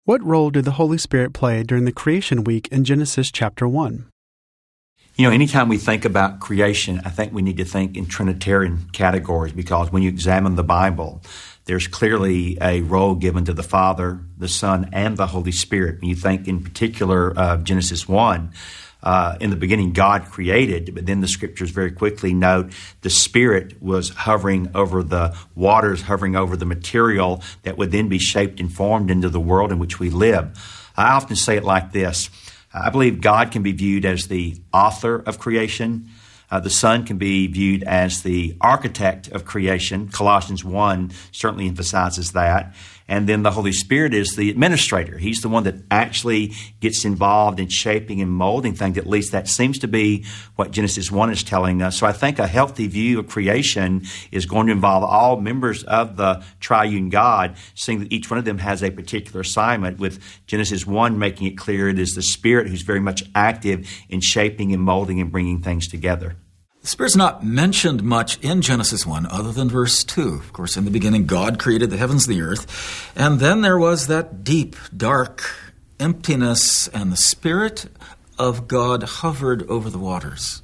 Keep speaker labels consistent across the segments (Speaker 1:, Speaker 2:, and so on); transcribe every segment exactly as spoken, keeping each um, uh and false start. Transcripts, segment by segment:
Speaker 1: What role did the Holy Spirit play during the creation week in Genesis chapter one?
Speaker 2: You know, anytime we think about creation, I think we need to think in Trinitarian categories, because when you examine the Bible, there's clearly a role given to the Father, the Son, and the Holy Spirit. When you think in particular of Genesis one, uh, in the beginning God created, but then the Scriptures very quickly note the Spirit was hovering over the waters, hovering over the material that would then be shaped and formed into the world in which we live. I often say it like this. I believe God can be viewed as the author of creation. Uh, the Son can be viewed as the architect of creation. Colossians one certainly emphasizes that. And then the Holy Spirit is the administrator. He's the one that actually gets involved in shaping and molding things. At least that seems to be what Genesis one is telling us. So I think a healthy view of creation is going to involve all members of the triune God, seeing that each one of them has a particular assignment, with Genesis one making it clear it is the Spirit who's very much active in shaping and molding and bringing things together.
Speaker 3: The Spirit's not mentioned much in Genesis one other than verse two. Of course, in the beginning, God created the heavens and the earth. And then there was that deep, dark emptiness, and the Spirit of God hovered over the waters.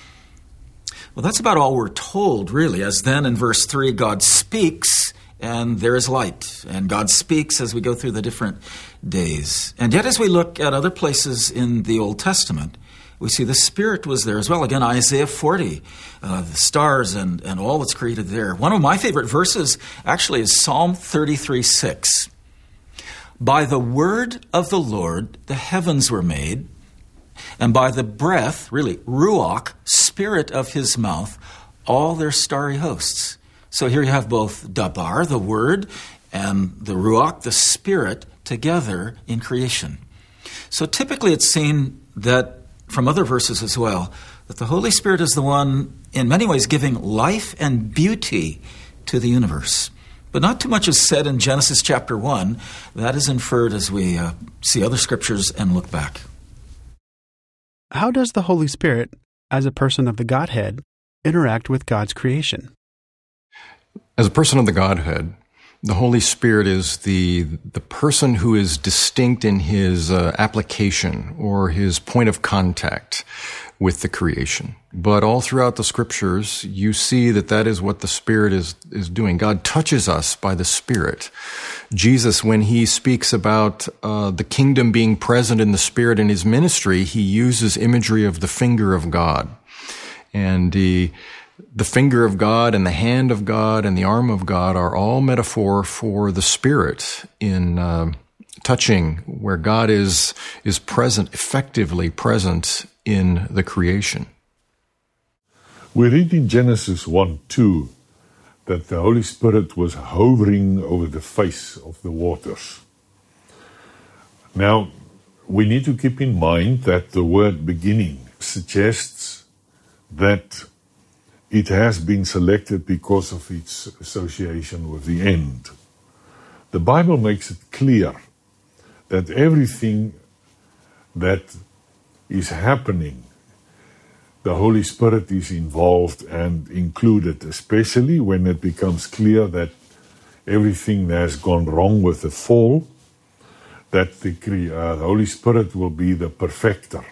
Speaker 3: Well, that's about all we're told, really, as then in verse three, God speaks, and there is light. And God speaks as we go through the different days. And yet, as we look at other places in the Old Testament, we see the Spirit was there as well. Again, Isaiah forty, uh, the stars and, and all that's created there. One of my favorite verses actually is Psalm thirty-three six. By the word of the Lord the heavens were made, and by the breath, really, ruach, spirit of his mouth, all their starry hosts. So here you have both dabar, the word, and the ruach, the spirit, together in creation. So typically it's seen that, from other verses as well, that the Holy Spirit is the one, in many ways, giving life and beauty to the universe. But not too much is said in Genesis chapter one. That is inferred as we uh, see other scriptures and look back.
Speaker 1: How does the Holy Spirit, as a person of the Godhead, interact with God's creation?
Speaker 4: As a person of the Godhead, the Holy Spirit is the the person who is distinct in his uh, application or his point of contact with the creation. But all throughout the Scriptures, you see that that is what the Spirit is is doing. God touches us by the Spirit. Jesus, when he speaks about uh, the kingdom being present in the Spirit in his ministry, he uses imagery of the finger of God. And he The finger of God and the hand of God and the arm of God are all metaphor for the Spirit in uh, touching, where God is is present, effectively present in the creation.
Speaker 5: We read in Genesis one two that the Holy Spirit was hovering over the face of the waters. Now, we need to keep in mind that the word beginning suggests that it has been selected because of its association with the end. The Bible makes it clear that everything that is happening, the Holy Spirit is involved and included, especially when it becomes clear that everything has gone wrong with the fall, that the, uh, the Holy Spirit will be the perfecter,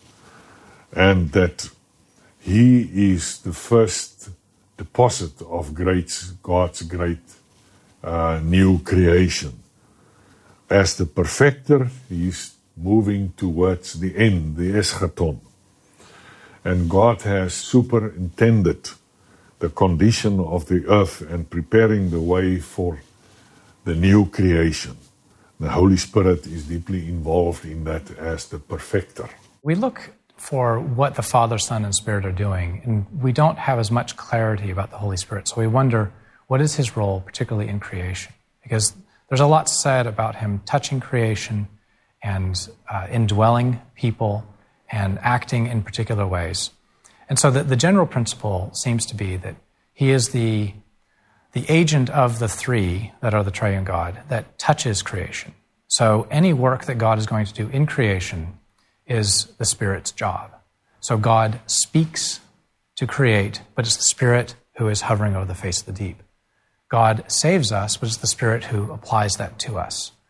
Speaker 5: and that He is the first deposit of great, God's great uh, new creation. As the perfecter, He is moving towards the end, the eschaton. And God has superintended the condition of the earth and preparing the way for the new creation. The Holy Spirit is deeply involved in that as the perfecter.
Speaker 6: We look for what the Father, Son, and Spirit are doing, and we don't have as much clarity about the Holy Spirit. So we wonder, what is his role, particularly in creation? Because there's a lot said about him touching creation and uh, indwelling people and acting in particular ways. And so the, the general principle seems to be that he is the, the agent of the three that are the triune God that touches creation. So any work that God is going to do in creation is the Spirit's job. So God speaks to create, but it's the Spirit who is hovering over the face of the deep. God saves us, but it's the Spirit who applies that to us.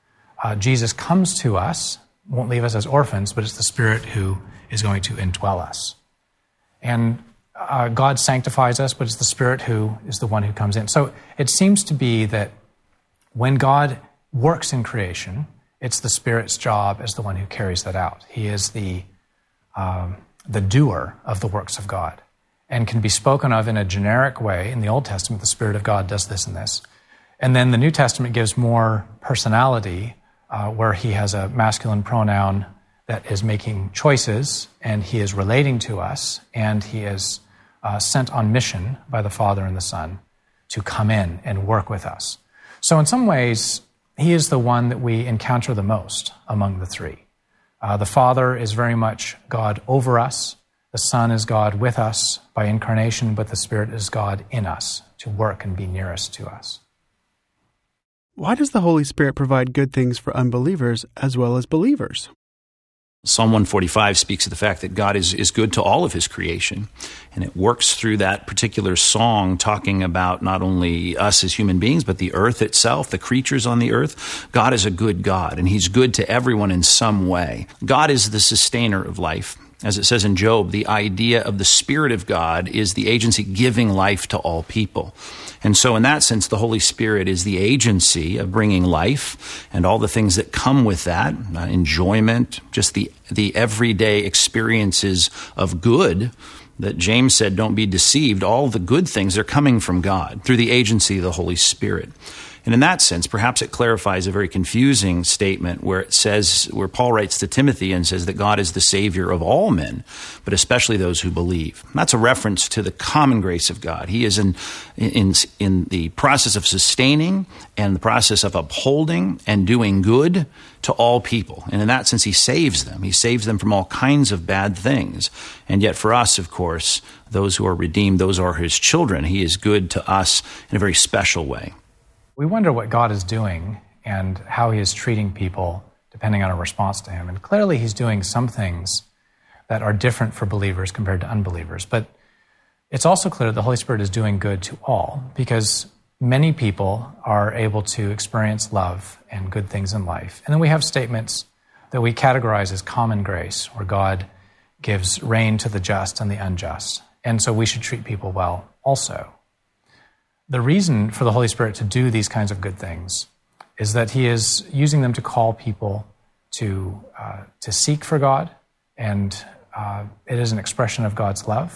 Speaker 6: uh, Jesus comes to us, won't leave us as orphans, but it's the Spirit who is going to indwell us. And uh, God sanctifies us, but it's the Spirit who is the one who comes in. So it seems to be that when God works in creation, it's the Spirit's job as the one who carries that out. He is the um, the doer of the works of God, and can be spoken of in a generic way. In the Old Testament, the Spirit of God does this and this. And then the New Testament gives more personality, uh, where he has a masculine pronoun that is making choices, and he is relating to us, and he is uh, sent on mission by the Father and the Son to come in and work with us. So in some ways, he is the one that we encounter the most among the three. Uh, the Father is very much God over us. The Son is God with us by incarnation, but the Spirit is God in us to work and be nearest to us.
Speaker 1: Why does the Holy Spirit provide good things for unbelievers as well as believers?
Speaker 7: Psalm one forty-five speaks of the fact that God is, is good to all of his creation. And it works through that particular song talking about not only us as human beings, but the earth itself, the creatures on the earth. God is a good God, and he's good to everyone in some way. God is the sustainer of life. As it says in Job, the idea of the Spirit of God is the agency giving life to all people. And so in that sense, the Holy Spirit is the agency of bringing life and all the things that come with that, uh, enjoyment, just the, the everyday experiences of good that James said, don't be deceived. All the good things are coming from God through the agency of the Holy Spirit. And in that sense, perhaps it clarifies a very confusing statement where it says, where Paul writes to Timothy and says that God is the Savior of all men, but especially those who believe. And that's a reference to the common grace of God. He is in, in, in the process of sustaining and the process of upholding and doing good to all people. And in that sense, he saves them. He saves them from all kinds of bad things. And yet for us, of course, those who are redeemed, those are his children. He is good to us in a very special way.
Speaker 6: We wonder what God is doing and how he is treating people depending on our response to him. And clearly he's doing some things that are different for believers compared to unbelievers. But it's also clear that the Holy Spirit is doing good to all, because many people are able to experience love and good things in life. And then we have statements that we categorize as common grace, where God gives rain to the just and the unjust. And so we should treat people well also. The reason for the Holy Spirit to do these kinds of good things is that he is using them to call people to uh, to seek for God, and uh, it is an expression of God's love,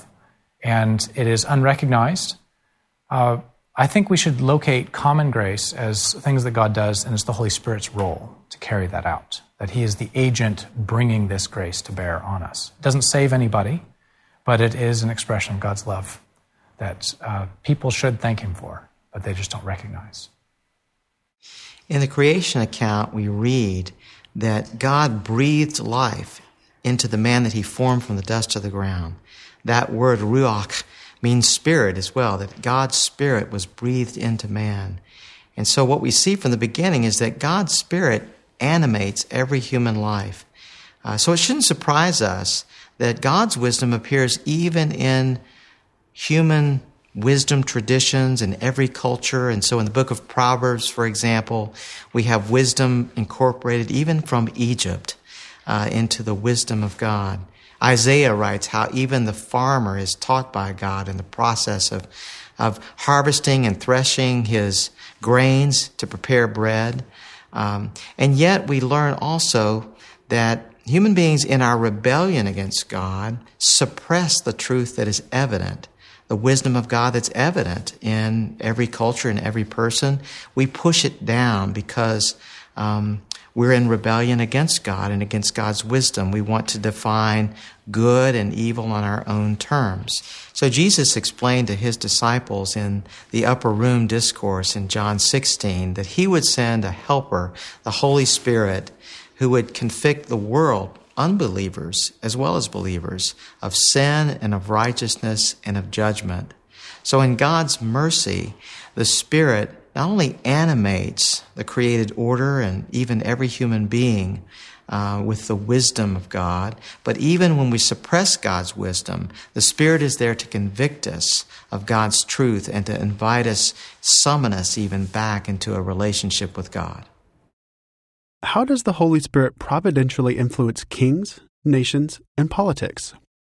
Speaker 6: and it is unrecognized. Uh, I think we should locate common grace as things that God does, and it's the Holy Spirit's role to carry that out, that he is the agent bringing this grace to bear on us. It doesn't save anybody, but it is an expression of God's love that uh, people should thank him for, but they just don't recognize.
Speaker 8: In the creation account, we read that God breathed life into the man that he formed from the dust of the ground. That word ruach means spirit as well, that God's spirit was breathed into man. And so what we see from the beginning is that God's spirit animates every human life. Uh, so it shouldn't surprise us that God's wisdom appears even in human wisdom traditions in every culture. And so in the book of Proverbs, for example, we have wisdom incorporated even from Egypt uh, into the wisdom of God. Isaiah writes how even the farmer is taught by God in the process of, of harvesting and threshing his grains to prepare bread. Um, and yet we learn also that human beings in our rebellion against God suppress the truth that is evident. The wisdom of God that's evident in every culture and every person. We push it down because um, we're in rebellion against God and against God's wisdom. We want to define good and evil on our own terms. So Jesus explained to his disciples in the upper room discourse in John sixteen that he would send a helper, the Holy Spirit, who would convict the world, unbelievers as well as believers, of sin and of righteousness and of judgment. So in God's mercy, the Spirit not only animates the created order and even every human being uh, with the wisdom of God, but even when we suppress God's wisdom, the Spirit is there to convict us of God's truth and to invite us, summon us even back into a relationship with God.
Speaker 1: how does the Holy Spirit providentially influence kings, nations, and politics?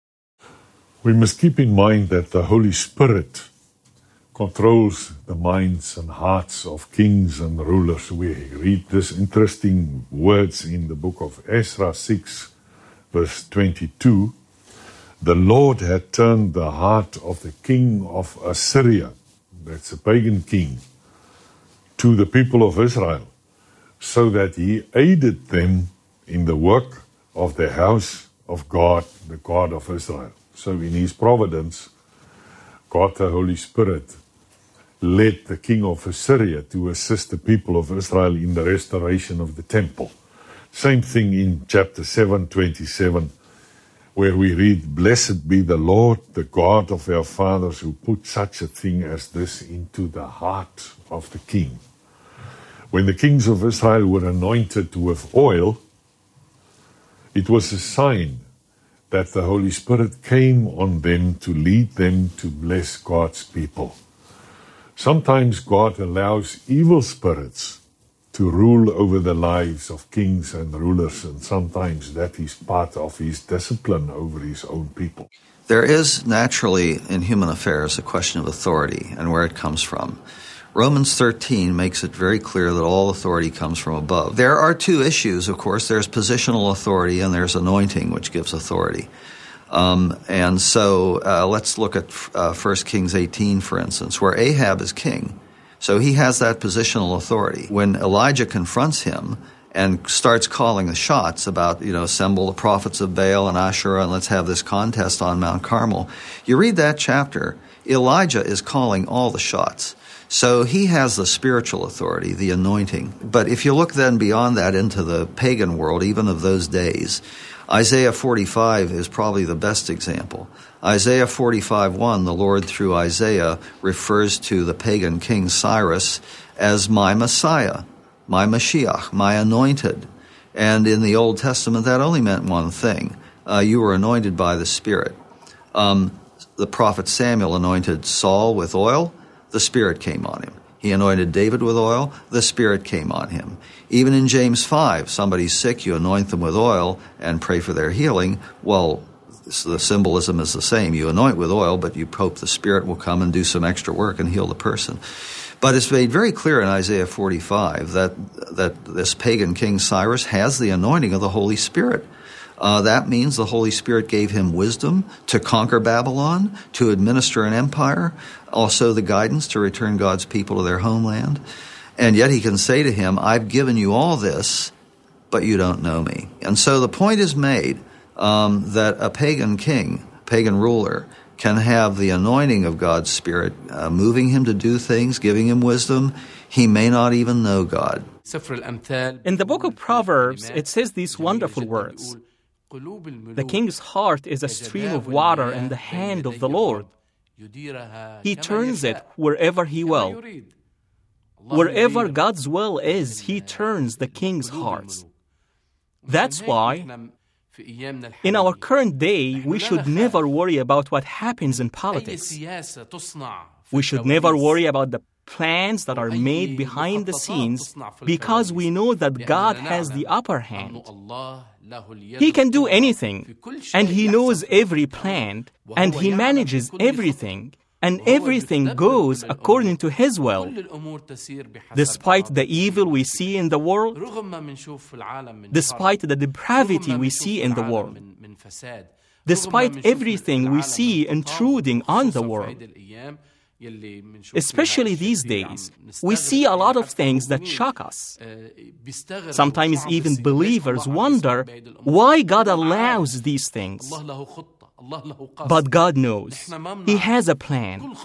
Speaker 5: We must keep in mind that the Holy Spirit controls the minds and hearts of kings and rulers. We read this interesting words in the book of Ezra six, verse twenty-two. The Lord had turned the heart of the king of Assyria, that's a pagan king, to the people of Israel, so that he aided them in the work of the house of God, the God of Israel. So in his providence, God the Holy Spirit led the king of Assyria to assist the people of Israel in the restoration of the temple. Same thing in chapter seven, twenty-seven, where we read, Blessed be the Lord, the God of our fathers, who put such a thing as this into the heart of the king. When the kings of Israel were anointed with oil, it was a sign that the Holy Spirit came on them to lead them to bless God's people. Sometimes God allows evil spirits to rule over the lives of kings and rulers, and sometimes that is part of his discipline over his own people.
Speaker 9: There is naturally in human affairs a question of authority and where it comes from. Romans thirteen makes it very clear that all authority comes from above. There are two issues, of course. There's positional authority and there's anointing, which gives authority. Um, and so uh, let's look at uh, First Kings eighteen, for instance, where Ahab is king. So he has that positional authority. When Elijah confronts him and starts calling the shots about, you know, assemble the prophets of Baal and Asherah and let's have this contest on Mount Carmel, you read that chapter, Elijah is calling all the shots. So he has the spiritual authority, the anointing. But if you look then beyond that into the pagan world, even of those days, Isaiah forty-five is probably the best example. Isaiah forty-five one, the Lord through Isaiah refers to the pagan king Cyrus as my Messiah, my Mashiach, my anointed. And in the Old Testament, that only meant one thing. Uh, you were anointed by the Spirit. Um, the prophet Samuel anointed Saul with oil. The Spirit came on him. He anointed David with oil. The Spirit came on him. Even in James five, somebody's sick, you anoint them with oil and pray for their healing. Well, the symbolism is the same. You anoint with oil, but you hope the Spirit will come and do some extra work and heal the person. But it's made very clear in Isaiah forty-five that that this pagan king Cyrus has the anointing of the Holy Spirit. Uh, that means the Holy Spirit gave him wisdom to conquer Babylon, to administer an empire, also the guidance to return God's people to their homeland. And yet he can say to him, I've given you all this, but you don't know me. And so the point is made um, that a pagan king, pagan ruler, can have the anointing of God's Spirit, uh, moving him to do things, giving him wisdom. He may not even know God.
Speaker 10: In the book of Proverbs, it says these wonderful words. The king's heart is a stream of water in the hand of the Lord. He turns it wherever he will. Wherever God's will is, he turns the king's hearts. That's why, in our current day, we should never worry about what happens in politics. We should never worry about the plans that are made behind the scenes because we know that God has the upper hand. He can do anything, and He knows every plan, and He manages everything, and everything goes according to His will. Despite the evil we see in the world, despite the depravity we see in the world, despite everything we see intruding on the world, especially these days, we see a lot of things that shock us. Sometimes even believers wonder why God allows these things. But God knows. He has a plan.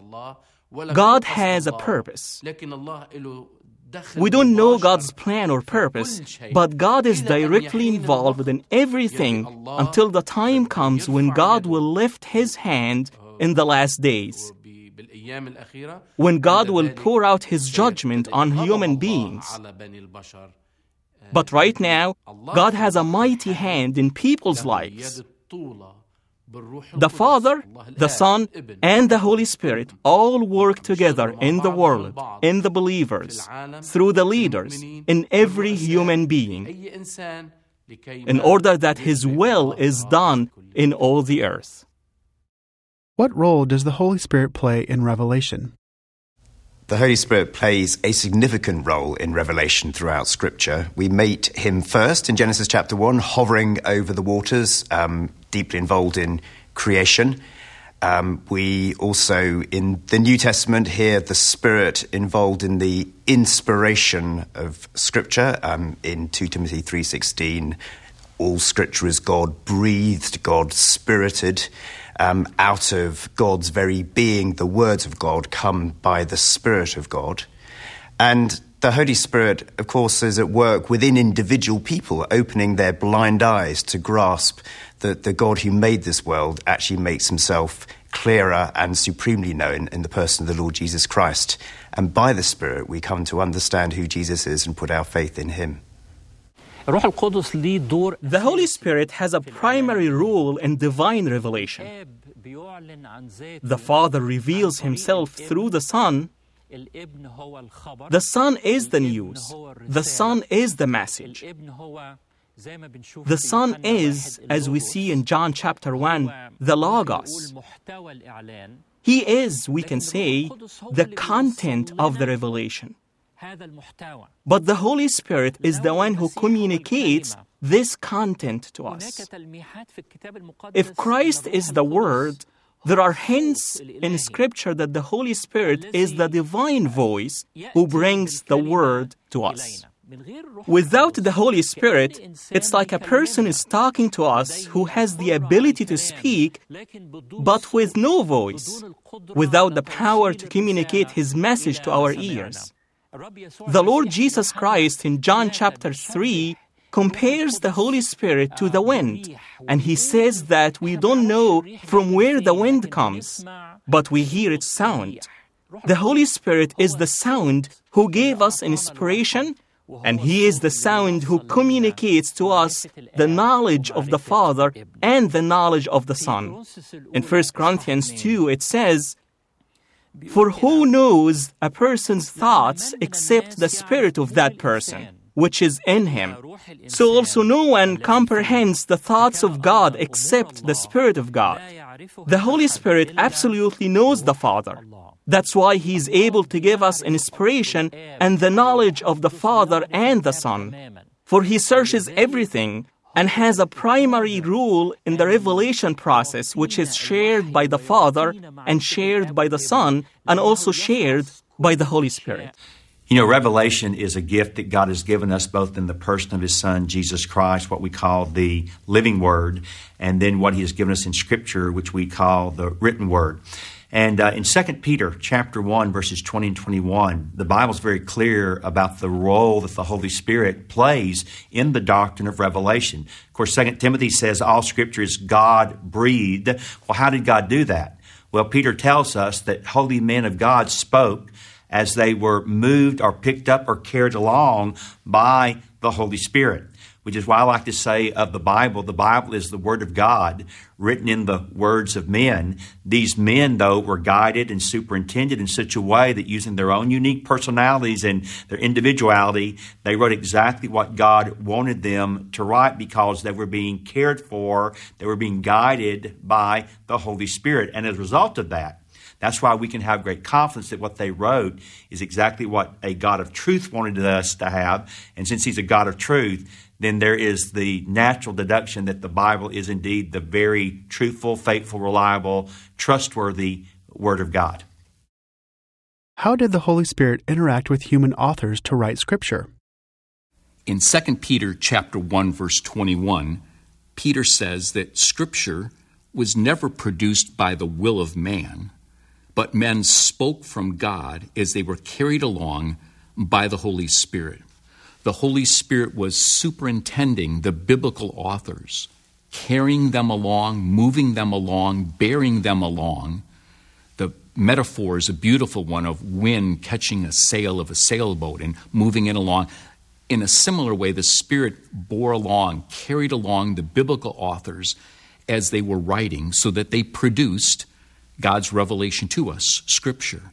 Speaker 10: God has a purpose. We don't know God's plan or purpose, but God is directly involved in everything until the time comes when God will lift His hand in the last days, when God will pour out His judgment on human beings. But right now, God has a mighty hand in people's lives. The Father, the Son, and the Holy Spirit all work together in the world, in the believers, through the leaders, in every human being, in order that His will is done in all the earth.
Speaker 1: What role does the Holy Spirit play in Revelation?
Speaker 11: The Holy Spirit plays a significant role in Revelation throughout Scripture. We meet Him first in Genesis chapter one, hovering over the waters, um, deeply involved in creation. Um, we also, in the New Testament, hear the Spirit involved in the inspiration of Scripture. Um, in two Timothy three sixteen, all Scripture is God-breathed, God-spirited. Um, out of God's very being, the words of God come by the Spirit of God. And the Holy Spirit, of course, is at work within individual people, opening their blind eyes to grasp that the God who made this world actually makes Himself clearer and supremely known in the person of the Lord Jesus Christ. And by the Spirit, we come to understand who Jesus is and put our faith in Him.
Speaker 10: The Holy Spirit has a primary role in divine revelation. The Father reveals Himself through the Son. The Son is the news. The Son is the message. The Son is, as we see in John chapter one, the Logos. He is, we can say, the content of the revelation. But the Holy Spirit is the one who communicates this content to us. If Christ is the Word, there are hints in Scripture that the Holy Spirit is the divine voice who brings the Word to us. Without the Holy Spirit, it's like a person is talking to us who has the ability to speak, but with no voice, without the power to communicate His message to our ears. The Lord Jesus Christ in John chapter three compares the Holy Spirit to the wind, and He says that we don't know from where the wind comes, but we hear its sound. The Holy Spirit is the sound who gave us inspiration, and He is the sound who communicates to us the knowledge of the Father and the knowledge of the Son. In First Corinthians two, it says, "For who knows a person's thoughts except the spirit of that person, which is in him? So also no one comprehends the thoughts of God except the Spirit of God." The Holy Spirit absolutely knows the Father. That's why He is able to give us inspiration and the knowledge of the Father and the Son. For He searches everything and has a primary role in the revelation process, which is shared by the Father and shared by the Son and also shared by the Holy Spirit.
Speaker 2: You know, revelation is a gift that God has given us both in the person of His Son, Jesus Christ, what we call the living Word, and then what He has given us in Scripture, which we call the written Word. And uh, in Second Peter chapter one, verses twenty and twenty-one, the Bible is very clear about the role that the Holy Spirit plays in the doctrine of revelation. Of course, Second Timothy says all Scripture is God-breathed. Well, how did God do that? Well, Peter tells us that holy men of God spoke as they were moved or picked up or carried along by the Holy Spirit, which is why I like to say of the Bible, the Bible is the Word of God written in the words of men. These men, though, were guided and superintended in such a way that using their own unique personalities and their individuality, they wrote exactly what God wanted them to write because they were being cared for, they were being guided by the Holy Spirit. And as a result of that, that's why we can have great confidence that what they wrote is exactly what a God of truth wanted us to have. And since He's a God of truth, then there is the natural deduction that the Bible is indeed the very truthful, faithful, reliable, trustworthy Word of God.
Speaker 1: How did the Holy Spirit interact with human authors to write Scripture?
Speaker 12: In Second Peter chapter one, verse twenty-one, Peter says that Scripture was never produced by the will of man, but men spoke from God as they were carried along by the Holy Spirit. The Holy Spirit was superintending the biblical authors, carrying them along, moving them along, bearing them along. The metaphor is a beautiful one of wind catching a sail of a sailboat and moving it along. In a similar way, the Spirit bore along, carried along the biblical authors as they were writing so that they produced God's revelation to us, Scripture.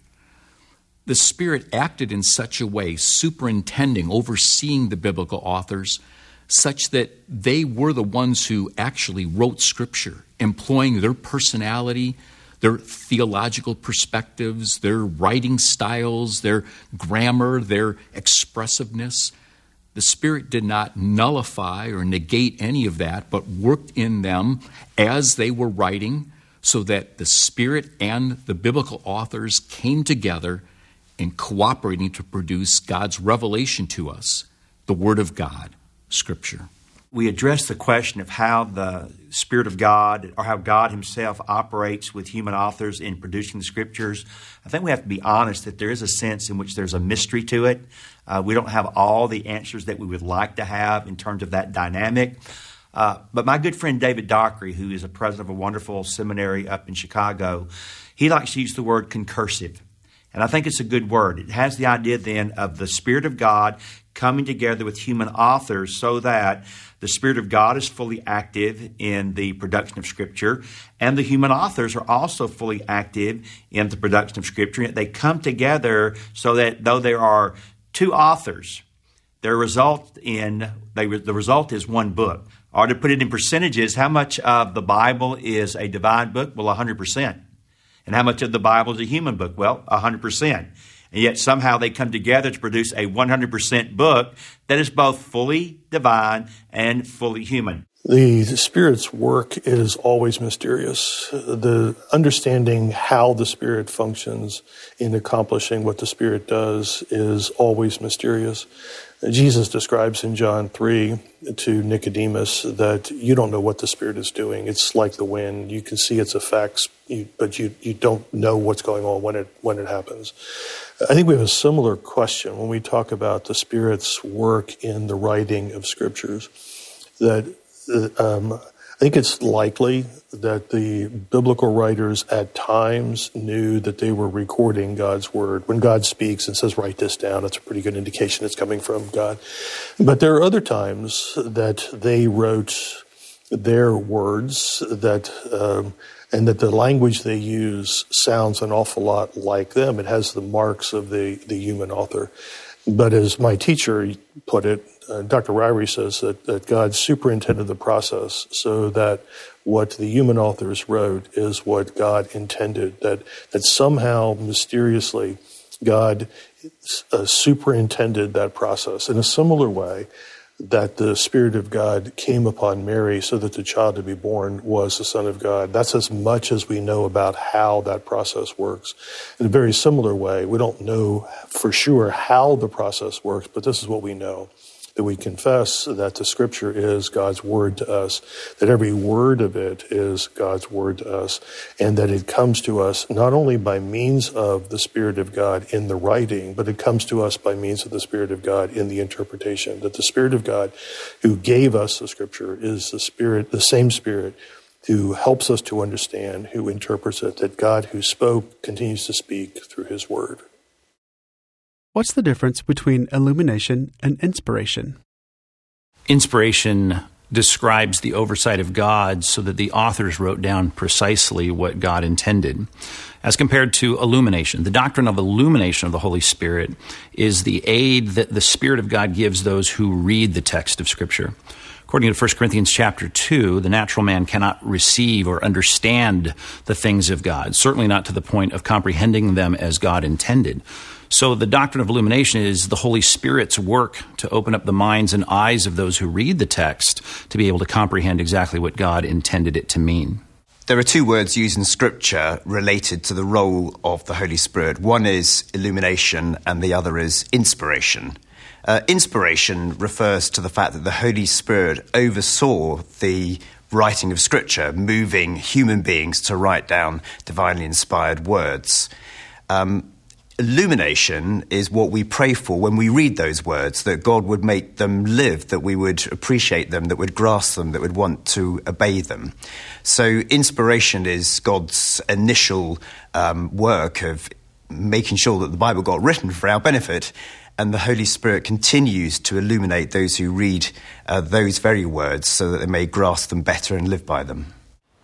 Speaker 12: The Spirit acted in such a way, superintending, overseeing the biblical authors, such that they were the ones who actually wrote Scripture, employing their personality, their theological perspectives, their writing styles, their grammar, their expressiveness. The Spirit did not nullify or negate any of that, but worked in them as they were writing so that the Spirit and the biblical authors came together in cooperating to produce God's revelation to us, the Word of God, Scripture.
Speaker 2: We addressed the question of how the Spirit of God or how God Himself operates with human authors in producing the Scriptures. I think we have to be honest that there is a sense in which there's a mystery to it. Uh, we don't have all the answers that we would like to have in terms of that dynamic. Uh, but my good friend David Dockery, who is a president of a wonderful seminary up in Chicago, he likes to use the word concursive. And I think it's a good word. It has the idea then of the Spirit of God coming together with human authors so that the Spirit of God is fully active in the production of Scripture, and the human authors are also fully active in the production of Scripture. And they come together so that though there are two authors, their result in they, the result is one book. Or to put it in percentages, how much of the Bible is a divine book? Well, one hundred percent. And how much of the Bible is a human book? Well, one hundred percent. And yet somehow they come together to produce a one hundred percent book that is both fully divine and fully human.
Speaker 13: The Spirit's work is always mysterious. The understanding how the Spirit functions in accomplishing what the Spirit does is always mysterious. Jesus describes in John three to Nicodemus that you don't know what the Spirit is doing. It's like the wind. You can see its effects, but you, you don't know what's going on when it when it happens. I think we have a similar question when we talk about the Spirit's work in the writing of Scriptures. That um, I think it's likely that the biblical writers at times knew that they were recording God's Word. When God speaks and says, write this down, it's a pretty good indication it's coming from God. But there are other times that they wrote their words that um, and that the language they use sounds an awful lot like them. It has the marks of the, the human author. But as my teacher put it, uh, Doctor Ryrie says that, that God superintended the process so that what the human authors wrote is what God intended, that, that somehow, mysteriously, God uh, superintended that process. In a similar way, that the Spirit of God came upon Mary so that the child to be born was the Son of God. That's as much as we know about how that process works. In a very similar way, we don't know for sure how the process works, but this is what we know. That we confess that the Scripture is God's Word to us, that every word of it is God's Word to us, and that it comes to us not only by means of the Spirit of God in the writing, but it comes to us by means of the Spirit of God in the interpretation, that the Spirit of God who gave us the Scripture is the Spirit, the same Spirit who helps us to understand, who interprets it, that God who spoke continues to speak through His Word.
Speaker 1: What's the difference between illumination and inspiration?
Speaker 7: Inspiration describes the oversight of God so that the authors wrote down precisely what God intended. As compared to illumination, the doctrine of illumination of the Holy Spirit is the aid that the Spirit of God gives those who read the text of Scripture. According to First Corinthians chapter two, the natural man cannot receive or understand the things of God, certainly not to the point of comprehending them as God intended. So the doctrine of illumination is the Holy Spirit's work to open up the minds and eyes of those who read the text to be able to comprehend exactly what God intended it to mean.
Speaker 11: There are two words used in Scripture related to the role of the Holy Spirit. One is illumination and the other is inspiration. Uh, inspiration refers to the fact that the Holy Spirit oversaw the writing of Scripture, moving human beings to write down divinely inspired words. Um, Illumination is what we pray for when we read those words, that God would make them live, that we would appreciate them, that would grasp them, that would want to obey them. So inspiration is God's initial um, work of making sure that the Bible got written for our benefit, and the Holy Spirit continues to illuminate those who read uh, those very words so that they may grasp them better and live by them.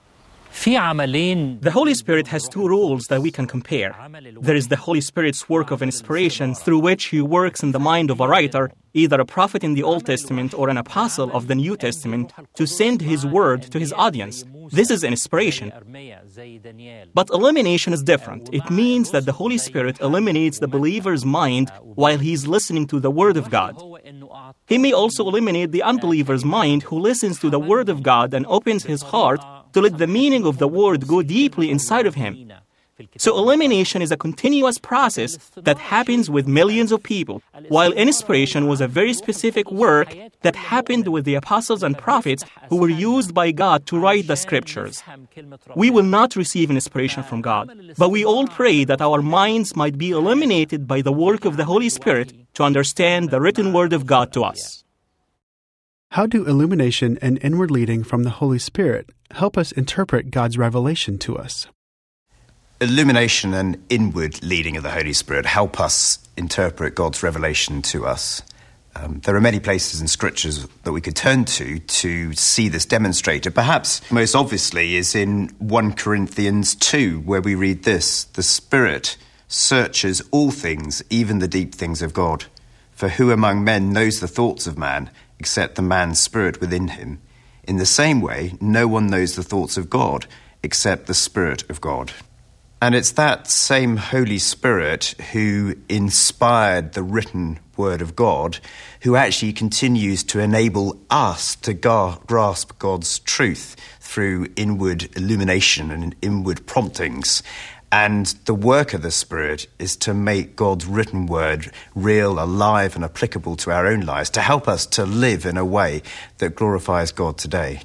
Speaker 10: The Holy Spirit has two roles that we can compare. There is the Holy Spirit's work of inspiration, through which He works in the mind of a writer, either a prophet in the Old Testament or an apostle of the New Testament, to send His word to His audience. This is inspiration. But illumination is different. It means that the Holy Spirit illuminates the believer's mind while he's listening to the Word of God. He may also illuminate the unbeliever's mind who listens to the Word of God and opens his heart to let the meaning of the Word go deeply inside of him. So illumination is a continuous process that happens with millions of people, while inspiration was a very specific work that happened with the apostles and prophets who were used by God to write the Scriptures. We will not receive inspiration from God, but we all pray that our minds might be illuminated by the work of the Holy Spirit to understand the written Word of God to us.
Speaker 1: How do illumination and inward leading from the Holy Spirit help us interpret God's revelation to us?
Speaker 11: Illumination and inward leading of the Holy Spirit help us interpret God's revelation to us. Um, there are many places in Scriptures that we could turn to to see this demonstrated. Perhaps most obviously is in First Corinthians two, where we read this: "The Spirit searches all things, even the deep things of God. For who among men knows the thoughts of man, except the man's spirit within him? In the same way, no one knows the thoughts of God, except the Spirit of God." And it's that same Holy Spirit who inspired the written Word of God, who actually continues to enable us to gar- grasp God's truth through inward illumination and inward promptings. And the work of the Spirit is to make God's written Word real, alive, and applicable to our own lives, to help us to live in a way that glorifies God today.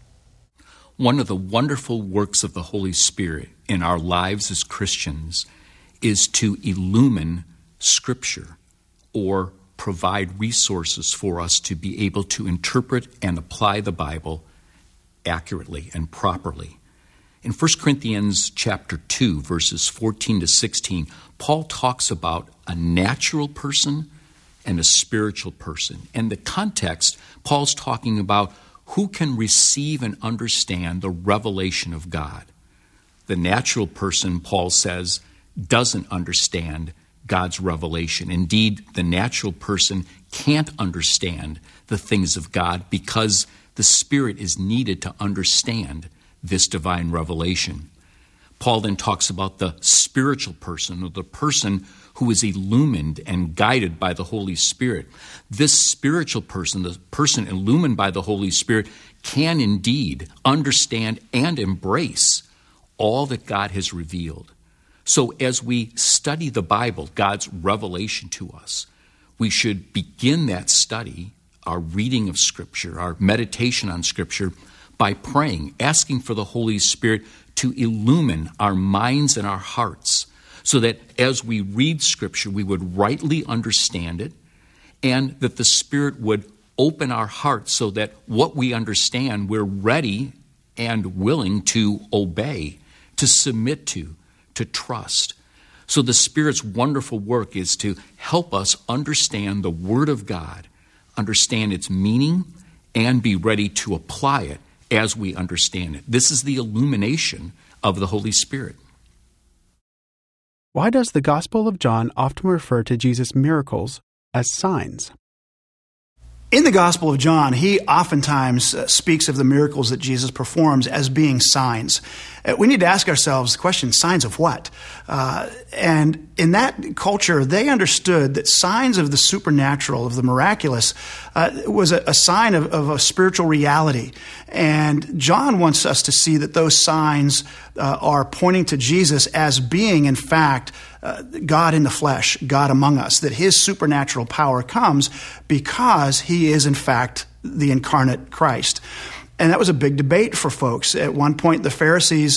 Speaker 12: One of the wonderful works of the Holy Spirit in our lives as Christians is to illumine Scripture, or provide resources for us to be able to interpret and apply the Bible accurately and properly. In First Corinthians chapter two, verses fourteen to sixteen, Paul talks about a natural person and a spiritual person. And the context, Paul's talking about who can receive and understand the revelation of God. The natural person, Paul says, doesn't understand God's revelation. Indeed, the natural person can't understand the things of God because the Spirit is needed to understand this divine revelation. Paul then talks about the spiritual person, or the person who is illumined and guided by the Holy Spirit. This spiritual person, the person illumined by the Holy Spirit, can indeed understand and embrace all that God has revealed. So as we study the Bible, God's revelation to us, we should begin that study, our reading of Scripture, our meditation on Scripture, by praying, asking for the Holy Spirit to illumine our minds and our hearts, so that as we read Scripture, we would rightly understand it, and that the Spirit would open our hearts so that what we understand, we're ready and willing to obey, to submit to, to trust. So the Spirit's wonderful work is to help us understand the Word of God, understand its meaning, and be ready to apply it as we understand it. This is the illumination of the Holy Spirit.
Speaker 1: Why does the Gospel of John often refer to Jesus' miracles as signs?
Speaker 14: In the Gospel of John, he oftentimes uh, speaks of the miracles that Jesus performs as being signs. Uh, we need to ask ourselves the question, signs of what? Uh, and in that culture, they understood that signs of the supernatural, of the miraculous, uh, was a, a sign of, of a spiritual reality. And John wants us to see that those signs uh, are pointing to Jesus as being, in fact, Uh, God in the flesh, God among us, that his supernatural power comes because he is, in fact, the incarnate Christ. And that was a big debate for folks. At one point, the Pharisees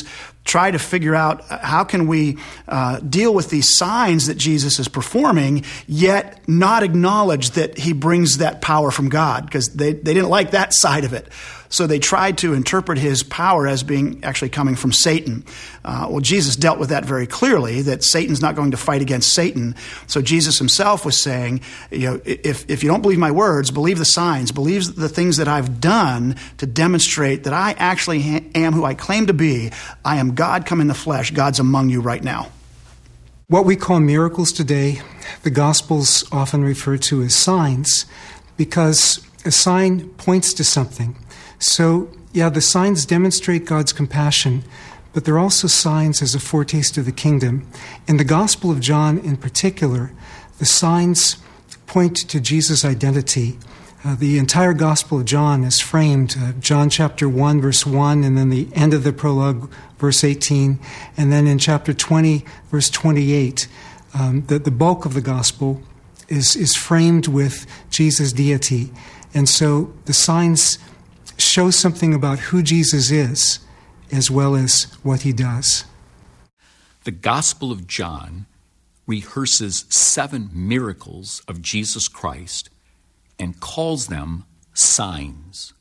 Speaker 14: try to figure out how can we uh, deal with these signs that Jesus is performing, yet not acknowledge that he brings that power from God, because they, they didn't like that side of it. So they tried to interpret his power as being actually coming from Satan. Uh, well, Jesus dealt with that very clearly, that Satan's not going to fight against Satan. So Jesus himself was saying, you know, if, if you don't believe my words, believe the signs, believe the things that I've done to demonstrate that I actually ha- am who I claim to be. I am God come in the flesh. God's among you right now.
Speaker 15: What we call miracles today, the Gospels often refer to as signs, because a sign points to something. So, yeah, the signs demonstrate God's compassion, but they're also signs as a foretaste of the kingdom. In the Gospel of John in particular, the signs point to Jesus' identity. Uh, the entire Gospel of John is framed, uh, John chapter one, verse one, and then the end of the prologue, verse eighteen, and then in chapter twenty, verse twenty-eight, um, the, the bulk of the Gospel is, is framed with Jesus' deity. And so the signs show something about who Jesus is, as well as what he does.
Speaker 12: The Gospel of John rehearses seven miracles of Jesus Christ and calls them signs.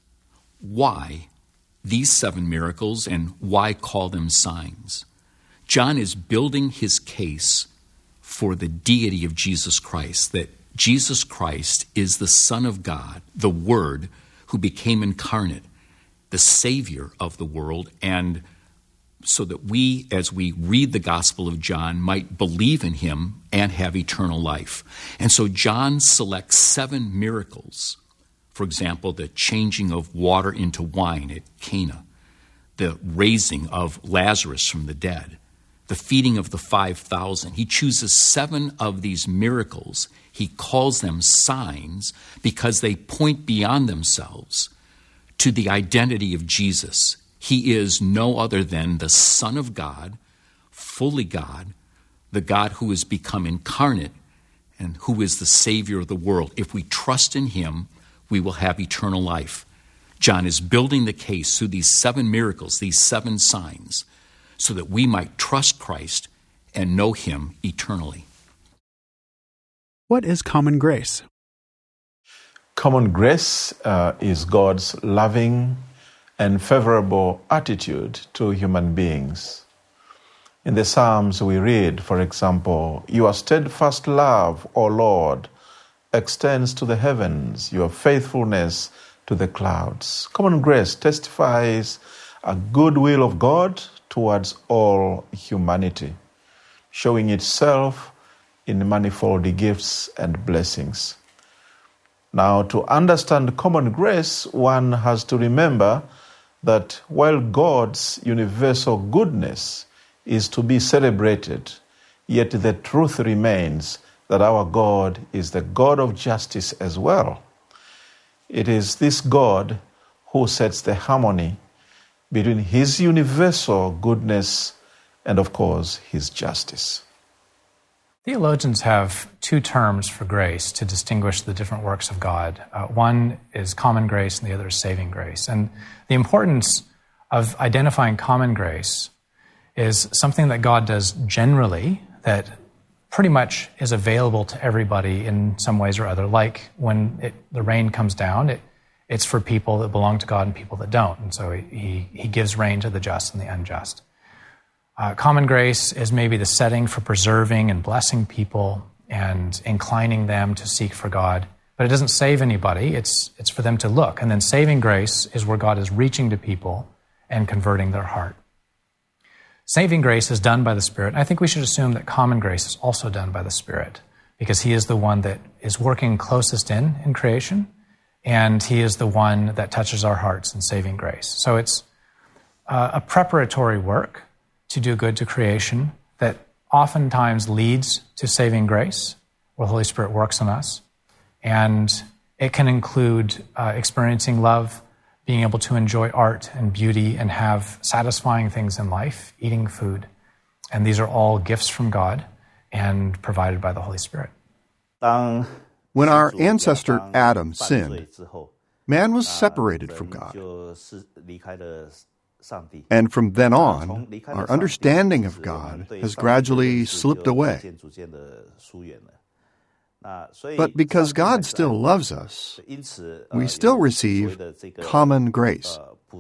Speaker 12: Why these seven miracles, and why call them signs? John is building his case for the deity of Jesus Christ, that Jesus Christ is the Son of God, the Word, who became incarnate, the Savior of the world, and so that we, as we read the Gospel of John, might believe in him and have eternal life. And so John selects seven miracles. For example, the changing of water into wine at Cana, the raising of Lazarus from the dead, the feeding of the five thousand. He chooses seven of these miracles. He calls them signs because they point beyond themselves to the identity of Jesus. He is no other than the Son of God, fully God, the God who has become incarnate and who is the Savior of the world. If we trust in him, we will have eternal life. John is building the case through these seven miracles, these seven signs, so that we might trust Christ and know him eternally.
Speaker 1: What is common grace?
Speaker 16: Common grace uh, is God's loving and favorable attitude to human beings. In the Psalms we read, for example, your steadfast love, O Lord, extends to the heavens, your faithfulness to the clouds. Common grace testifies a goodwill of God towards all humanity, showing itself in manifold gifts and blessings. Now, to understand common grace, one has to remember that while God's universal goodness is to be celebrated, yet the truth remains that our God is the God of justice as well. It is this God who sets the harmony between his universal goodness and, of course, his justice.
Speaker 6: Theologians have two terms for grace to distinguish the different works of God. Uh, one is common grace and the other is saving grace. And the importance of identifying common grace is something that God does generally that pretty much is available to everybody in some ways or other. Like when it, the rain comes down, it, it's for people that belong to God and people that don't. And so he, he gives rain to the just and the unjust. Uh, common grace is maybe the setting for preserving and blessing people and inclining them to seek for God. But it doesn't save anybody. It's, it's for them to look. And then saving grace is where God is reaching to people and converting their heart. Saving grace is done by the Spirit. I think we should assume that common grace is also done by the Spirit, because he is the one that is working closest in in creation, and he is the one that touches our hearts in saving grace. So it's uh, a preparatory work to do good to creation that oftentimes leads to saving grace, where the Holy Spirit works in us. And it can include uh, experiencing love, being able to enjoy art and beauty and have satisfying things in life, eating food. And these are all gifts from God and provided by the Holy Spirit.
Speaker 17: When our ancestor Adam sinned, man was separated from God. And from then on, our understanding of God has gradually slipped away. But because God still loves us, we still receive common grace.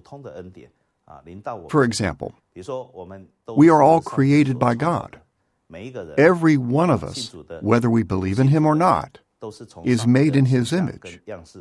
Speaker 17: For example, we are all created by God. Every one of us, whether we believe in Him or not, is made in His image.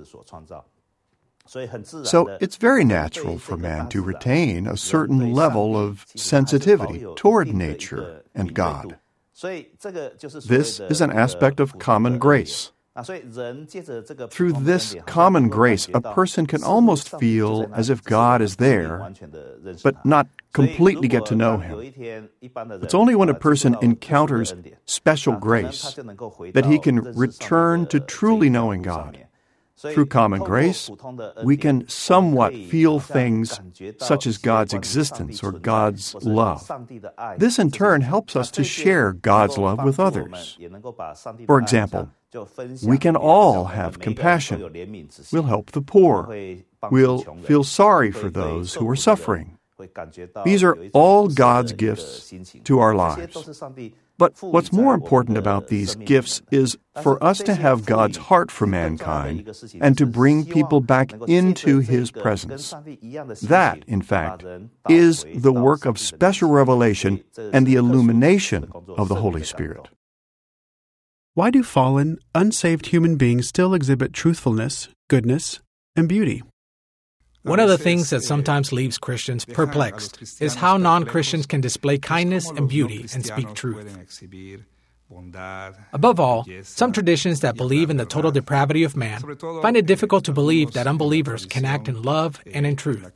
Speaker 17: So it's very natural for man to retain a certain level of sensitivity toward nature and God. This is an aspect of common grace. Through this common grace, a person can almost feel as if God is there, but not completely get to know Him. It's only when a person encounters special grace that he can return to truly knowing God. Through common grace, we can somewhat feel things such as God's existence or God's love. This in turn helps us to share God's love with others. For example, we can all have compassion. We'll help the poor. We'll feel sorry for those who are suffering. These are all God's gifts to our lives. But what's more important about these gifts is for us to have God's heart for mankind and to bring people back into His presence. That, in fact, is the work of special revelation and the illumination of the Holy Spirit.
Speaker 1: Why do fallen, unsaved human beings still exhibit truthfulness, goodness, and beauty?
Speaker 18: One of the things that sometimes leaves Christians perplexed is how non-Christians can display kindness and beauty and speak truth. Above all, some traditions that believe in the total depravity of man find it difficult to believe that unbelievers can act in love and in truth.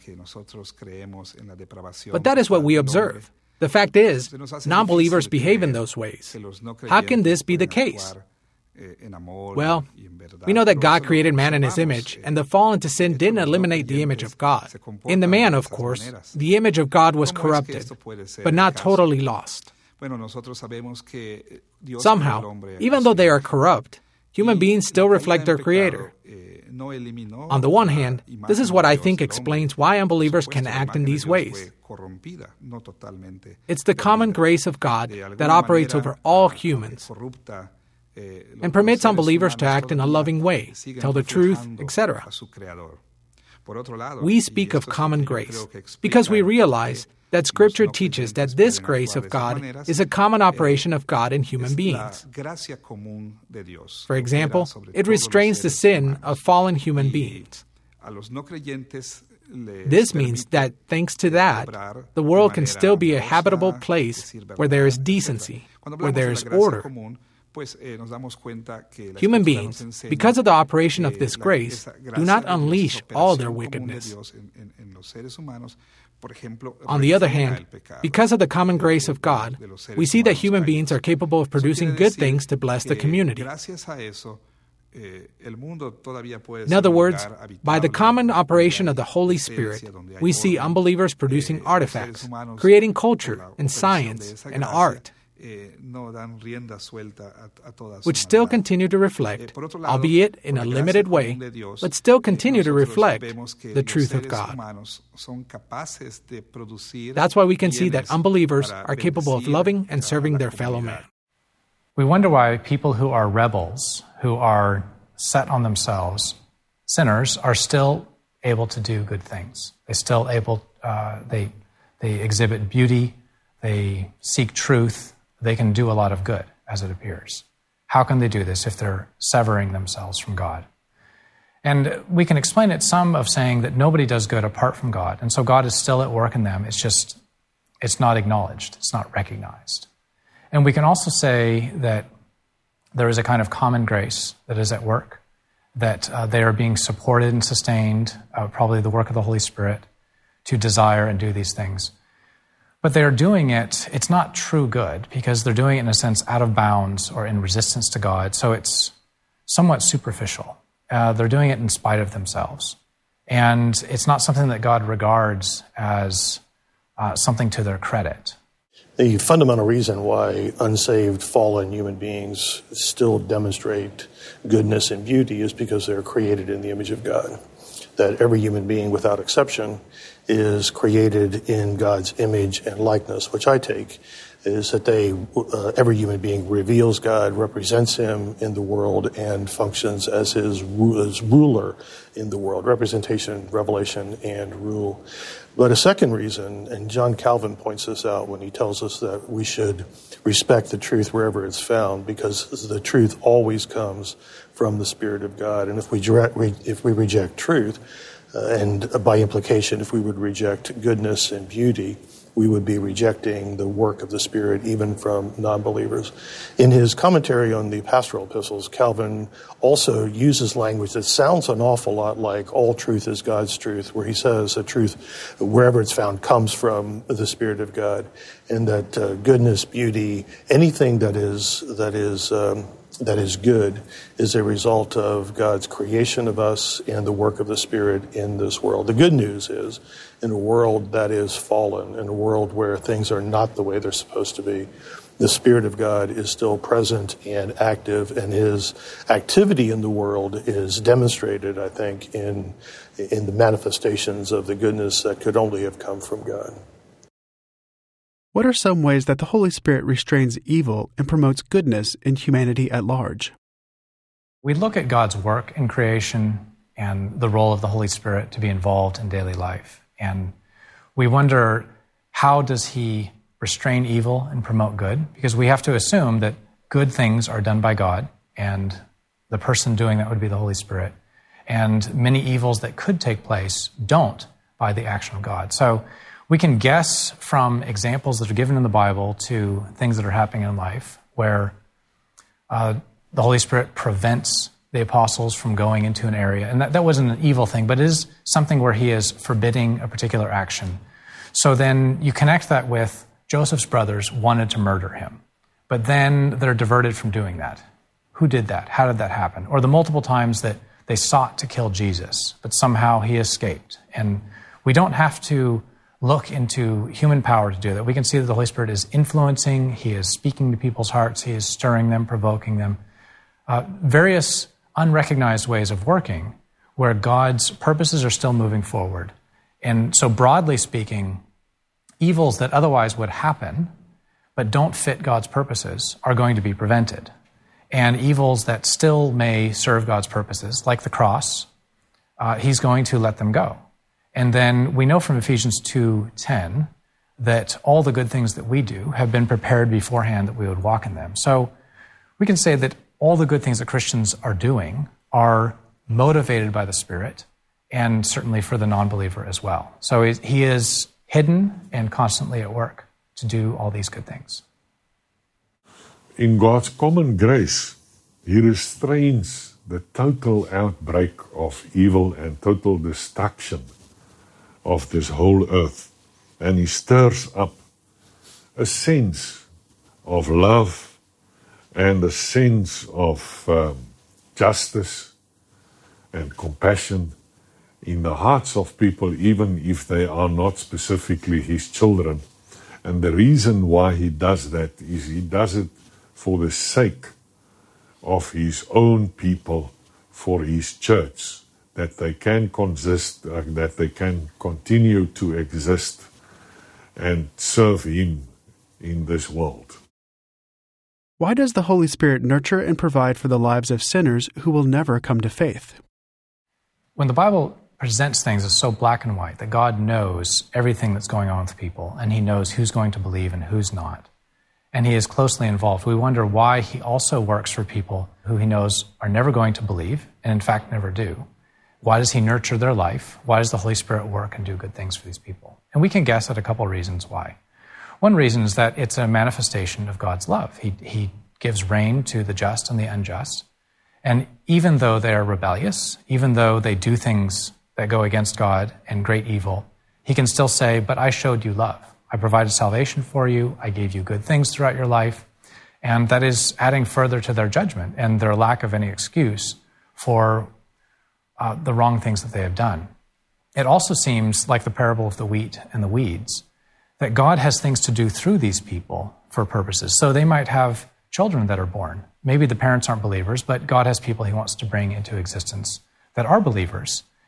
Speaker 18: But that is what we observe. The fact is, non-believers behave in those ways. How can this be the case? Well, we know that God created man in His image, and the fall into sin didn't eliminate the image of God. In the man, of course, the image of God was corrupted, but not totally lost. Somehow, even though they are corrupt, human beings still reflect their Creator. On the one hand, this is what I think explains why unbelievers can act in these ways. It's the common grace of God that operates over all humans and permits unbelievers to act in a loving way, tell the truth, et cetera. We speak of common grace because we realize that Scripture teaches that this grace of God is a common operation of God in human beings. For example, it restrains the sin of fallen human beings. This means that, thanks to that, the world can still be a habitable place where there is decency, where there is order. Human beings, because of the operation of this grace, do not unleash all their wickedness. On the other hand, because of the common grace of God, we see that human beings are capable of producing good things to bless the community. In other words, by the common operation of the Holy Spirit, we see unbelievers producing artifacts, creating culture and science and art, which still continue to reflect, albeit in a limited way, but still continue to reflect the truth of God. That's why we can see that unbelievers are capable of loving and serving their fellow man.
Speaker 6: We wonder why people who are rebels, who are set on themselves, sinners, are still able to do good things. They're still able, uh, they, they exhibit beauty, they seek truth, they can do a lot of good, as it appears. How can they do this if they're severing themselves from God? And we can explain it some of saying that nobody does good apart from God, and so God is still at work in them. It's just, it's not acknowledged, it's not recognized. And we can also say that there is a kind of common grace that is at work, that uh, they are being supported and sustained, uh, probably the work of the Holy Spirit, to desire and do these things. But they're doing it, it's not true good, because they're doing it in a sense out of bounds or in resistance to God, so it's somewhat superficial. Uh, they're doing it in spite of themselves. And it's not something that God regards as uh, something to their credit.
Speaker 13: The fundamental reason why unsaved, fallen human beings still demonstrate goodness and beauty is because they're created in the image of God. that every human being, without exception, is created in God's image and likeness, which I take is that they, uh, every human being reveals God, represents him in the world, and functions as his as ruler in the world. Representation, revelation, and rule. But a second reason, and John Calvin points this out when he tells us that we should respect the truth wherever it's found, because the truth always comes from the Spirit of God. And if we direct, if we reject truth, uh, and by implication, if we would reject goodness and beauty, we would be rejecting the work of the Spirit even from non-believers. In his commentary on the pastoral epistles, Calvin also uses language that sounds an awful lot like all truth is God's truth, where he says that truth, wherever it's found, comes from the Spirit of God, and that uh, goodness, beauty, anything that is that is um, that is good is a result of God's creation of us and the work of the Spirit in this world. The good news is, in a world that is fallen, in a world where things are not the way they're supposed to be, the Spirit of God is still present and active, and his activity in the world is demonstrated, I think, in, in the manifestations of the goodness that could only have come from God.
Speaker 1: What are some ways that the Holy Spirit restrains evil and promotes goodness in humanity at large?
Speaker 6: We look at God's work in creation and the role of the Holy Spirit to be involved in daily life. And we wonder, how does he restrain evil and promote good? Because we have to assume that good things are done by God, and the person doing that would be the Holy Spirit. And many evils that could take place don't by the action of God. So we can guess from examples that are given in the Bible to things that are happening in life where uh, the Holy Spirit prevents the apostles from going into an area. And that, that wasn't an evil thing, but it is something where he is forbidding a particular action. So then you connect that with Joseph's brothers wanted to murder him, but then they're diverted from doing that. Who did that? How did that happen? Or the multiple times that they sought to kill Jesus, but somehow he escaped. And we don't have to look into human power to do that. We can see that the Holy Spirit is influencing, he is speaking to people's hearts, he is stirring them, provoking them. Uh, various unrecognized ways of working where God's purposes are still moving forward. And so broadly speaking, evils that otherwise would happen but don't fit God's purposes are going to be prevented. And evils that still may serve God's purposes, like the cross, uh, he's going to let them go. And then we know from Ephesians two ten that all the good things that we do have been prepared beforehand that we would walk in them. So we can say that all the good things that Christians are doing are motivated by the Spirit, and certainly for the non-believer as well. So he is hidden and constantly at work to do all these good things.
Speaker 5: In God's common grace, he restrains the total outbreak of evil and total destruction of this whole earth. And he stirs up a sense of love and a sense of um, justice and compassion in the hearts of people, even if they are not specifically his children. And the reason why he does that is he does it for the sake of his own people, for his church, that they can consist, uh, that they can continue to exist and serve him in this world.
Speaker 1: Why does the Holy Spirit nurture and provide for the lives of sinners who will never come to faith?
Speaker 6: When the Bible presents things as so black and white, that God knows everything that's going on with people, and he knows who's going to believe and who's not, and he is closely involved, we wonder why he also works for people who he knows are never going to believe, and in fact never do. Why does he nurture their life? Why does the Holy Spirit work and do good things for these people? And we can guess at a couple of reasons why. One reason is that it's a manifestation of God's love. He, he gives rain to the just and the unjust. And even though they are rebellious, even though they do things that go against God and great evil, he can still say, but I showed you love. I provided salvation for you. I gave you good things throughout your life. And that is adding further to their judgment and their lack of any excuse for uh, the wrong things that they have done. It also seems like the parable of the wheat and the weeds, that God has things to do through these people for purposes. So they might have children that are born. Maybe the parents aren't believers, but God has people he wants to bring into existence that are believers.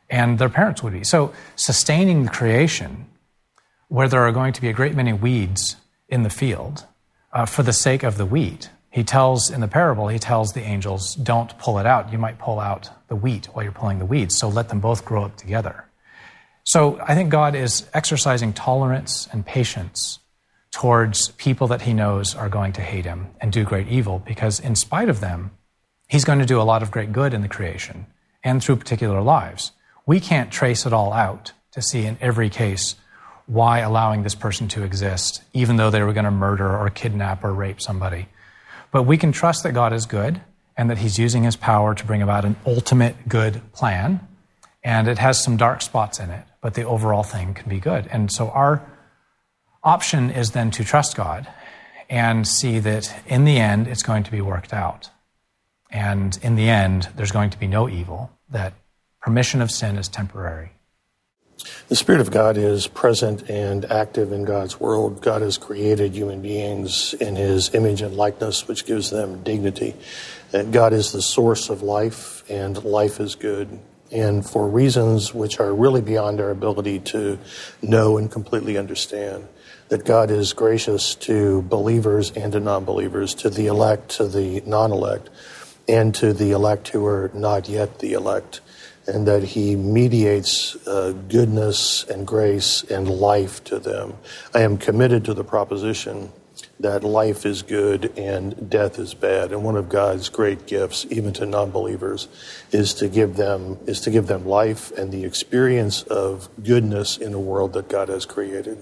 Speaker 6: and their parents would be. So sustaining the creation, where there are going to be a great many weeds in the field, uh, for the sake of the wheat. He tells, in the parable, he tells the angels, don't pull it out. You might pull out the wheat while you're pulling the weeds, so let them both grow up together. So I think God is exercising tolerance and patience towards people that he knows are going to hate him and do great evil, because in spite of them, he's going to do a lot of great good in the creation and through particular lives. We can't trace it all out to see in every case why allowing this person to exist, even though they were going to murder or kidnap or rape somebody. But we can trust that God is good and that he's using his power to bring about an ultimate good plan. And it has some dark spots in it, but the overall thing can be good. And so our option is then to trust God and see that in the end, it's going to be worked out. And in the end, there's going to be no evil, that permission of sin is temporary.
Speaker 13: The Spirit of God is present and active in God's world. God has created human beings in his image and likeness, which gives them dignity. And God is the source of life, and life is good. And for reasons which are really beyond our ability to know and completely understand, that God is gracious to believers and to non-believers, to the elect, to the non-elect, and to the elect who are not yet the elect, and that he mediates uh, goodness and grace and life to them. I am committed to the proposition that life is good and death is bad, and one of God's great gifts, even to non-believers, is to give them is to give them life and the experience of goodness in a world that God has created.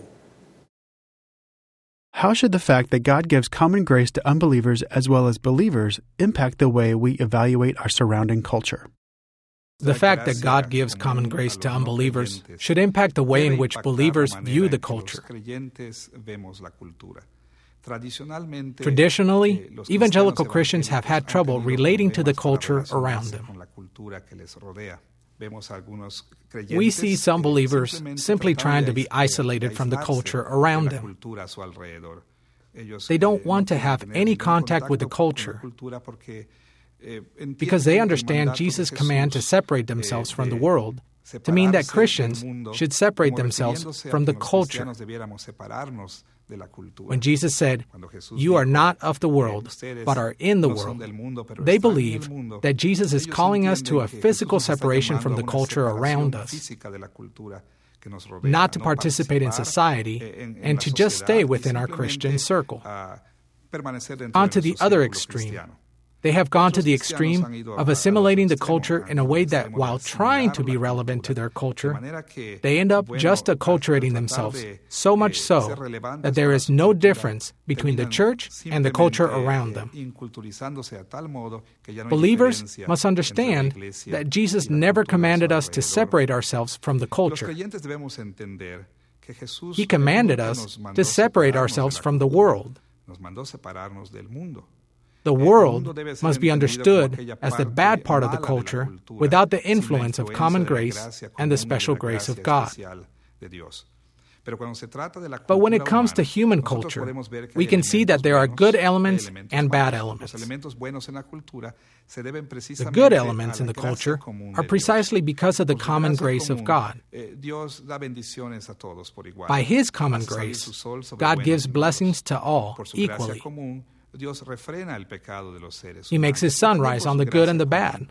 Speaker 1: How should the fact that God gives common grace to unbelievers as well as believers impact the way we evaluate our surrounding culture?
Speaker 18: The fact that God gives common grace to unbelievers should impact the way in which believers view the culture. Traditionally, evangelical Christians have had trouble relating to the culture around them. We see some believers simply trying to be isolated from the culture around them. They don't want to have any contact with the culture because they understand Jesus' command to separate themselves from the world to mean that Christians should separate themselves from the culture. When Jesus said, "You are not of the world, but are in the world," they believe that Jesus is calling us to a physical separation from the culture around us, not to participate in society and to just stay within our Christian circle. On to the other extreme. They have gone to the extreme of assimilating the culture in a way that, while trying to be relevant to their culture, they end up just acculturating themselves, so much so that there is no difference between the church and the culture around them. Believers must understand that Jesus never commanded us to separate ourselves from the culture. He commanded us to separate ourselves from the world. The world must be understood as the bad part of the culture without the influence of common grace and the special grace of God. But when it comes to human culture, we can see that there are good elements and bad elements. The good elements in the culture are precisely because of the common grace of God. By His common grace, God gives blessings to all equally. He makes His sun rise on the good and the bad.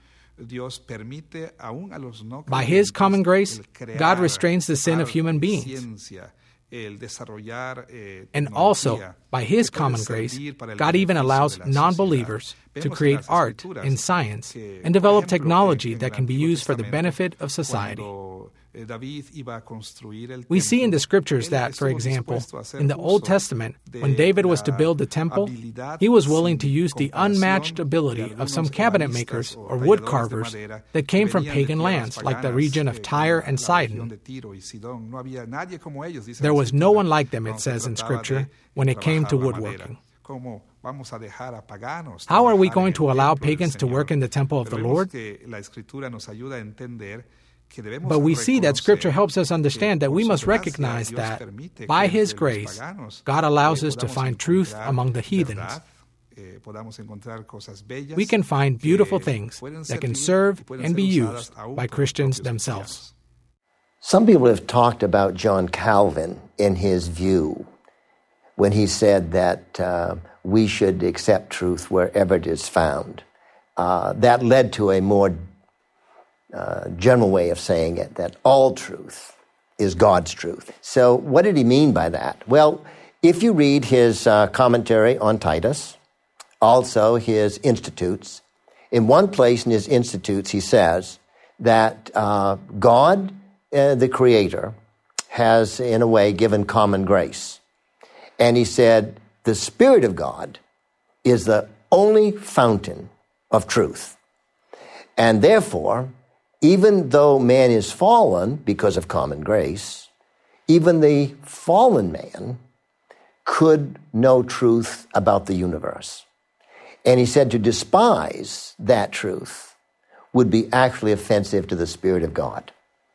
Speaker 18: By His common grace, God restrains the sin of human beings. And also, by His common grace, God even allows non-believers to create art and science and develop technology that can be used for the benefit of society. We see in the Scriptures that, for example, in the Old Testament, when David was to build the temple, he was willing to use the unmatched ability of some cabinet makers or wood carvers that came from pagan lands, like the region of Tyre and Sidon. There was no one like them, it says in Scripture, when it came to woodworking. How are we going to allow pagans to work in the temple of the Lord? But we see that Scripture helps us understand that we must recognize that, by His grace, God allows us to find truth among the heathens. We can find beautiful things that can serve and be used by Christians themselves.
Speaker 19: Some people have talked about John Calvin in his view when he said that uh, we should accept truth wherever it is found. Uh, that led to a more uh, general way of saying it, that all truth is God's truth. So what did he mean by that? Well, if you read his uh, commentary on Titus, also his Institutes, in one place in his Institutes he says that uh, God, uh, the Creator, has in a way given common grace. And he said the Spirit of God is the only fountain of truth. And therefore, even though man is fallen because of common grace, even the fallen man could know truth about the universe. And he said to despise that truth would be actually offensive to the Spirit of God,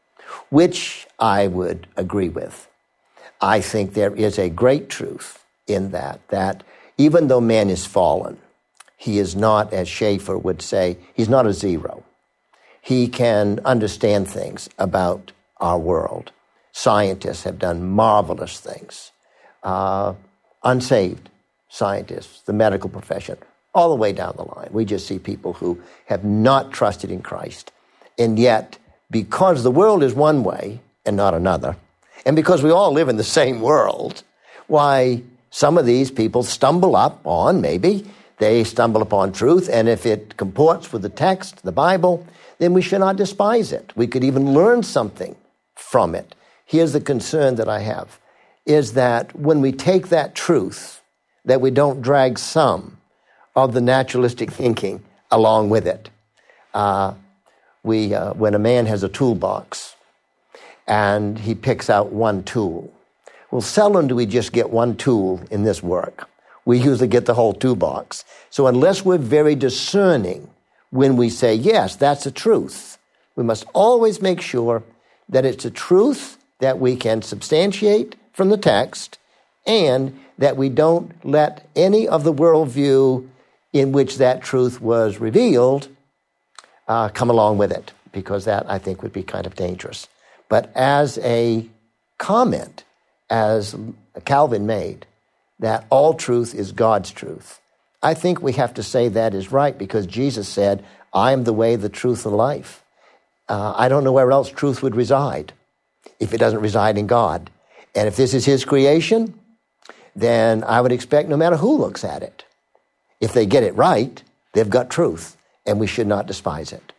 Speaker 19: which I would agree with. I think there is a great truth in that, that even though man is fallen, he is not, as Schaeffer would say, he's not a zero. He can understand things about our world. Scientists have done marvelous things. Uh, unsaved scientists, the medical profession, all the way down the line. We just see people who have not trusted in Christ. And yet, because the world is one way and not another, and because we all live in the same world, why, some of these people stumble up on, maybe, they stumble upon truth, and if it comports with the text, the Bible, then we should not despise it. We could even learn something from it. Here's the concern that I have, is that when we take that truth, that we don't drag some of the naturalistic thinking along with it. Uh, we, uh, when a man has a toolbox and he picks out one tool, well, seldom do we just get one tool in this work. We usually get the whole toolbox. So unless we're very discerning when we say, yes, that's a truth, we must always make sure that it's a truth that we can substantiate from the text and that we don't let any of the worldview in which that truth was revealed uh, come along with it, because that, I think, would be kind of dangerous. But as a comment, as Calvin made, that all truth is God's truth, I think we have to say that is right, because Jesus said, I am the way, the truth, and life. Uh, I don't know where else truth would reside if it doesn't reside in God. And if this is his creation, then I would expect no matter who looks at it, if they get it right, they've got truth, and we should not despise it.